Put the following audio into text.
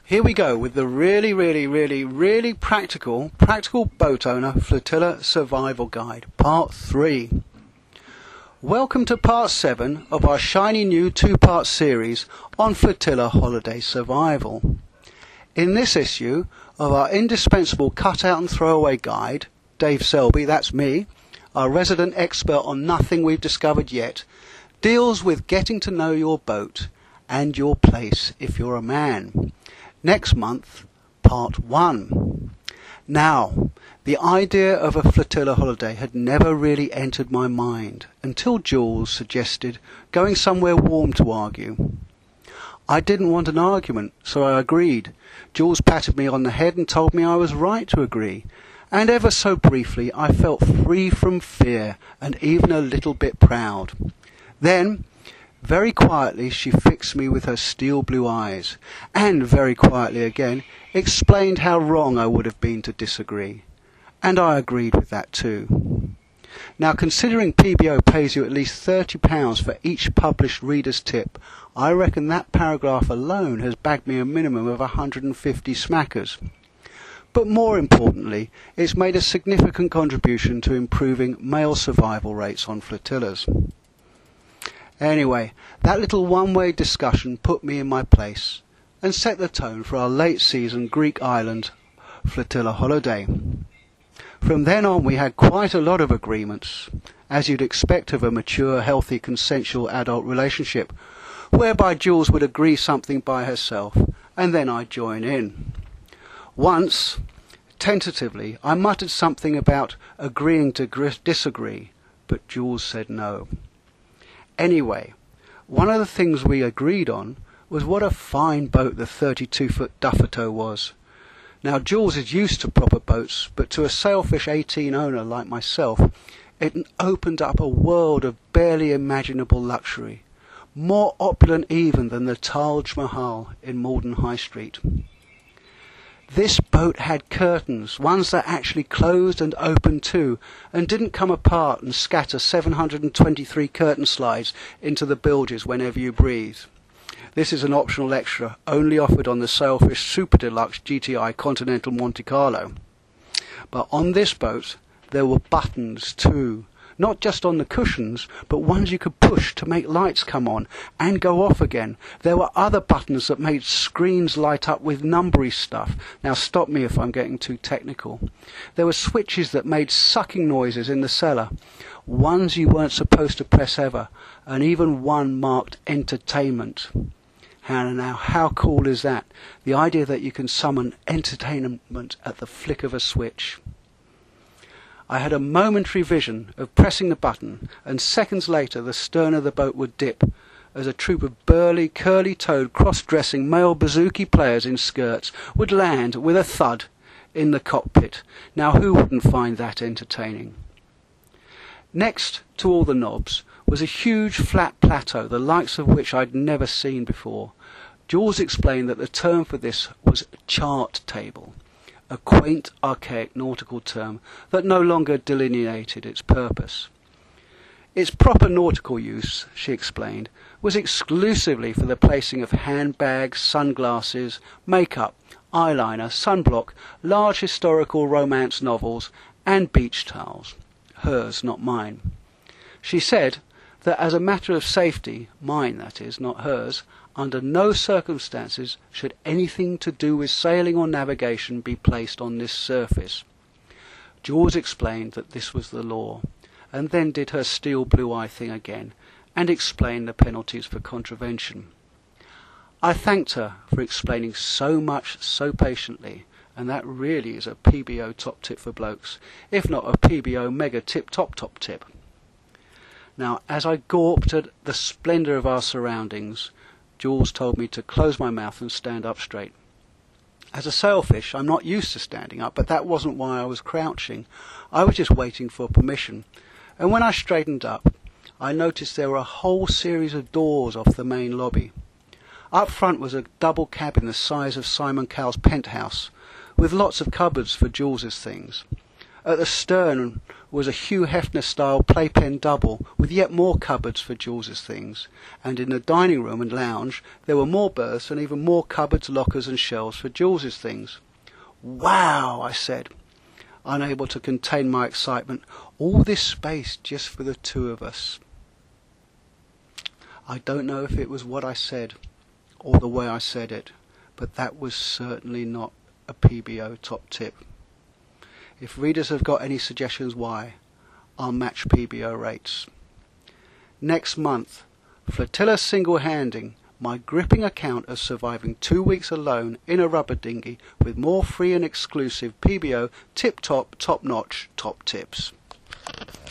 Here we go with the really practical boat owner flotilla survival guide, part 3. Welcome to part 7 of our shiny new 2-part series on flotilla holiday survival. In this issue of our indispensable cut-out and throwaway guide, Dave Selby, that's me, our resident expert on nothing we've discovered yet, deals with getting to know your boat and your place if you're a man. Next month, part 1. Now, the idea of a flotilla holiday had never really entered my mind until Jules suggested going somewhere warm to argue. I didn't want an argument, so I agreed. Jules patted me on the head and told me I was right to agree. And ever so briefly, I felt free from fear and even a little bit proud. Then, very quietly, she fixed me with her steel blue eyes, and very quietly again, explained how wrong I would have been to disagree. And I agreed with that too. Now, considering PBO pays you at least £30 for each published reader's tip, I reckon that paragraph alone has bagged me a minimum of 150 smackers. But more importantly, it's made a significant contribution to improving male survival rates on flotillas. Anyway, that little one-way discussion put me in my place and set the tone for our late-season Greek island flotilla holiday. From then on we had quite a lot of agreements, as you'd expect of a mature, healthy, consensual adult relationship, whereby Jules would agree something by herself and then I'd join in. Once, tentatively, I muttered something about agreeing to disagree, but Jules said no. Anyway, one of the things we agreed on was what a fine boat the 32-foot Dufferto was. Now, Jules is used to proper boats, but to a sailfish 18 owner like myself, it opened up a world of barely imaginable luxury, more opulent even than the Taj Mahal in Malden High Street. This boat had curtains, ones that actually closed and opened too, and didn't come apart and scatter 723 curtain slides into the bilges whenever you breathe. This is an optional extra, only offered on the Sailfish Super Deluxe GTI Continental Monte Carlo. But on this boat, there were buttons too. Not just on the cushions, but ones you could push to make lights come on and go off again. There were other buttons that made screens light up with numbery stuff. Now stop me if I'm getting too technical. There were switches that made sucking noises in the cellar. Ones you weren't supposed to press ever, and even one marked entertainment. Now, how cool is that? The idea that you can summon entertainment at the flick of a switch. I had a momentary vision of pressing the button, and seconds later the stern of the boat would dip, as a troop of burly, curly-toed, cross-dressing male bouzouki players in skirts would land with a thud in the cockpit. Now, who wouldn't find that entertaining? Next to all the knobs was a huge flat plateau, the likes of which I'd never seen before. Jules explained that the term for this was chart table, a quaint, archaic nautical term that no longer delineated its purpose. Its proper nautical use, she explained, was exclusively for the placing of handbags, sunglasses, makeup, eyeliner, sunblock, large historical romance novels, and beach towels. Hers, not mine. She said that as a matter of safety, mine that is, not hers, under no circumstances should anything to do with sailing or navigation be placed on this surface. Jules explained that this was the law, and then did her steel blue eye thing again, and explained the penalties for contravention. I thanked her for explaining so much so patiently, and that really is a PBO top tip for blokes, if not a PBO mega tip top tip. Now, as I gawped at the splendour of our surroundings, Jules told me to close my mouth and stand up straight. As a sailfish, I'm not used to standing up, but that wasn't why I was crouching. I was just waiting for permission. And when I straightened up, I noticed there were a whole series of doors off the main lobby. Up front was a double cabin the size of Simon Cowell's penthouse, with lots of cupboards for Jules's things. At the stern was a Hugh Hefner-style playpen double with yet more cupboards for Jules's things, and in the dining room and lounge there were more berths and even more cupboards, lockers and shelves for Jules's things. "Wow!" I said, unable to contain my excitement. "All this space just for the two of us." I don't know if it was what I said or the way I said it, but that was certainly not a PBO top tip. If readers have got any suggestions why, I'll match PBO rates. Next month, Flotilla single-handing my gripping account of surviving 2 weeks alone in a rubber dinghy with more free and exclusive PBO tip-top, top-notch top tips.